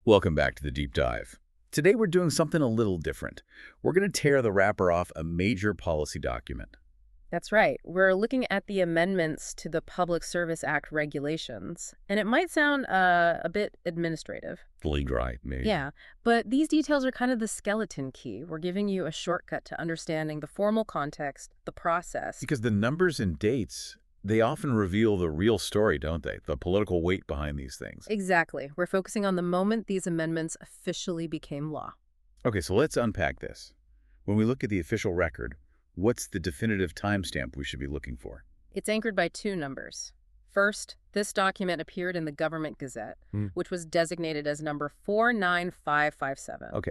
Welcome back to the Deep Dive. Today we're doing something a little different. We're going to tear the wrapper off a major policy document. That's right. We're looking at the amendments to the Public Service Act regulations. And it might sound a bit administrative. League right, maybe. Yeah, but these details are kind of the skeleton key. We're giving you a shortcut to understanding the formal context, the process. Because the numbers and dates, they often reveal the real story, don't they? The political weight behind these things. Exactly. We're focusing on the moment these amendments officially became law. Okay, so let's unpack this. When we look at the official record, what's the definitive timestamp we should be looking for? It's anchored by two numbers. First, this document appeared in the Government Gazette, which was designated as number 49557. Okay,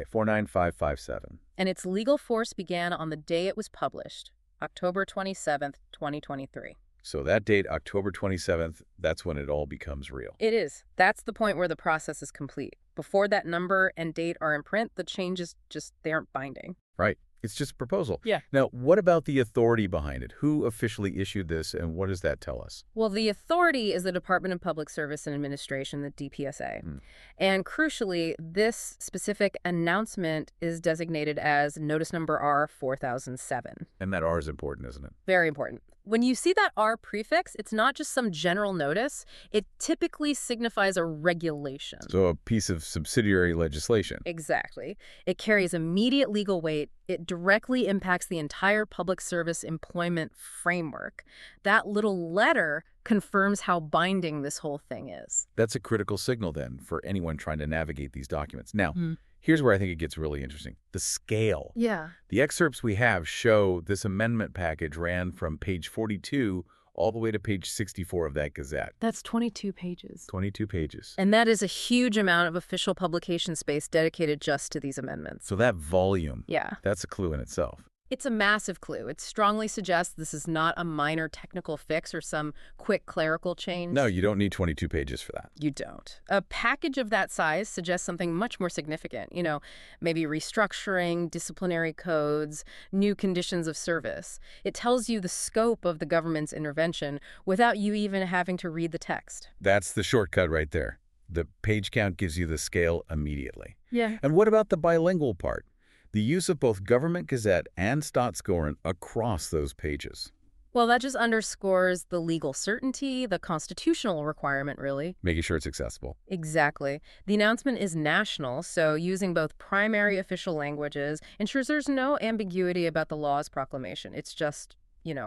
49557. And its legal force began on the day it was published, October 27th, 2023. So that date, October 27th, that's when it all becomes real. It is. That's the point where the process is complete. Before that number and date are in print, the changes they aren't binding. Right. It's just a proposal. Yeah. Now, what about the authority behind it? Who officially issued this, and what does that tell us? Well, the authority is the Department of Public Service and Administration, the DPSA. And crucially, this specific announcement is designated as Notice Number R 4007. And that R is important, isn't it? Very important. When you see that R prefix, it's not just some general notice. It typically signifies a regulation. So a piece of subsidiary legislation. Exactly. It carries immediate legal weight. It directly impacts the entire public service employment framework. That little letter confirms how binding this whole thing is. That's a critical signal, then, for anyone trying to navigate these documents. Now, here's where I think it gets really interesting. The scale. Yeah. The excerpts we have show this amendment package ran from page 42 all the way to page 64 of that Gazette. That's 22 pages. 22 pages. And that is a huge amount of official publication space dedicated just to these amendments. So that volume, Yeah. that's a clue in itself. It's a massive clue. It strongly suggests this is not a minor technical fix or some quick clerical change. No, you don't need 22 pages for that. You don't. A package of that size suggests something much more significant. Maybe restructuring, disciplinary codes, new conditions of service. It tells you the scope of the government's intervention without you even having to read the text. That's the shortcut right there. The page count gives you the scale immediately. Yeah. And what about the bilingual part? The use of both Government Gazette and Statsskoren across those pages. Well, that just underscores the legal certainty, the constitutional requirement, really. Making sure it's accessible. Exactly. The announcement is national, so using both primary official languages ensures there's no ambiguity about the law's proclamation. It's just,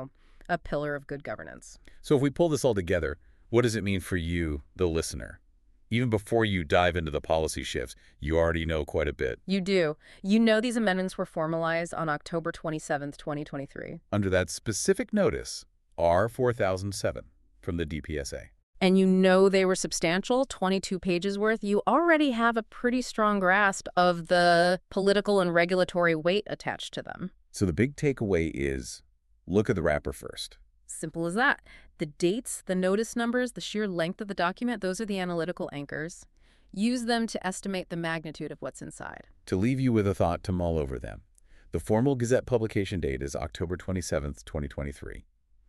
a pillar of good governance. So if we pull this all together, what does it mean for you, the listener? Even before you dive into the policy shifts, you already know quite a bit. You do. You know these amendments were formalized on October 27th, 2023. Under that specific notice, R 4007 from the DPSA. And you know they were substantial, 22 pages worth. You already have a pretty strong grasp of the political and regulatory weight attached to them. So the big takeaway is, look at the wrapper first. Simple as that. The dates, the notice numbers, the sheer length of the document, those are the analytical anchors. Use them to estimate the magnitude of what's inside. To leave you with a thought to mull over them, the formal Gazette publication date is October 27th, 2023.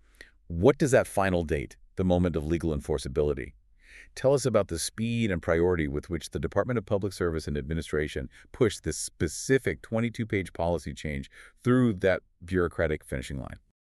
What does that final date, the moment of legal enforceability, tell us about the speed and priority with which the Department of Public Service and Administration pushed this specific 22-page policy change through that bureaucratic finishing line?